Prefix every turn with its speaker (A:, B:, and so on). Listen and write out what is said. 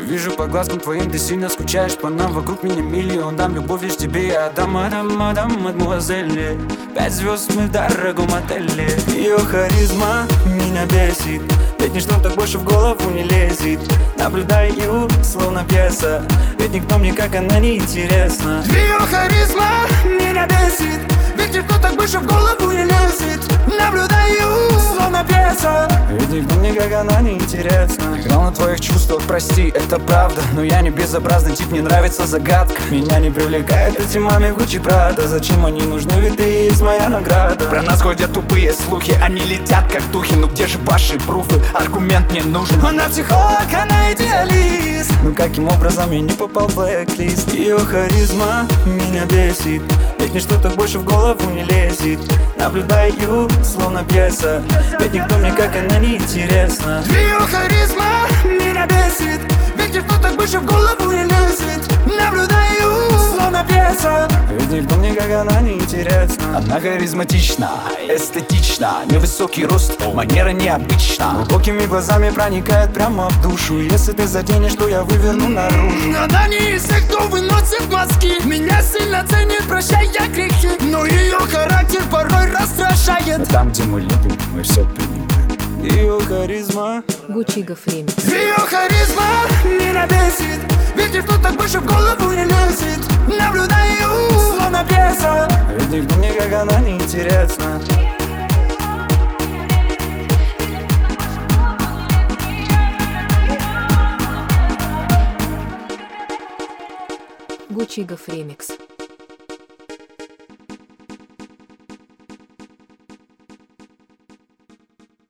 A: Вижу по глазкам твоим, ты сильно скучаешь по нам. Вокруг меня миллион, дам любовь лишь тебе. Я дам, мадемуазель. 5 звезд мы в дорогом отеле. Ее харизма меня бесит, ведь ничто так больше в голову не лезет. Наблюдаю, словно пьеса, ведь никто мне как она не интересна. Ее харизма меня бесит, ведь никто так больше в голову не лезет. Наблюдаю, словно пьеса, ведь никто мне как она не интересна. Играл на твоих чувствах, прости, это правда, но я не безобразный тип, мне нравится загадка. Меня не привлекает эти маме Гуччи Прада. Зачем они нужны, ведь ты есть моя награда. Про нас ходят тупые слухи, они летят как духи. Ну где же ваши пруфы, аргумент не нужен. Она психолог, она идеалист. Ну каким образом я не попал в блэк-лист? Ее харизма меня бесит, ведь ничто так больше в голову не лезет. Наблюдаю, словно пьеса, ведь никто мне как она не интересна. Ее харизма меня бесит, ведь никто так больше в голову не лезет. Наблюдаю, словно пьеса, ведь никто мне как она не интересна. Она харизматична, эстетична, невысокий рост, манера необычна. Глубокими глазами проникает прямо в душу. Если ты заденешь, то я выверну наружу.
B: Она не из тех, кто выносит мозги. Меня сильно ценит, прощая грехи, но ее характер порой раздражает.
A: Но там, где мы любим, мы все принимаем. Ее харизма
C: Гуччи Ремикс.
B: Ее харизма меня бесит, ведь никто так больше в голову не лезет. Наблюдаю, словно пьеса,
A: ведь никто мне как она не интересна.
C: Гуччи Ремикс.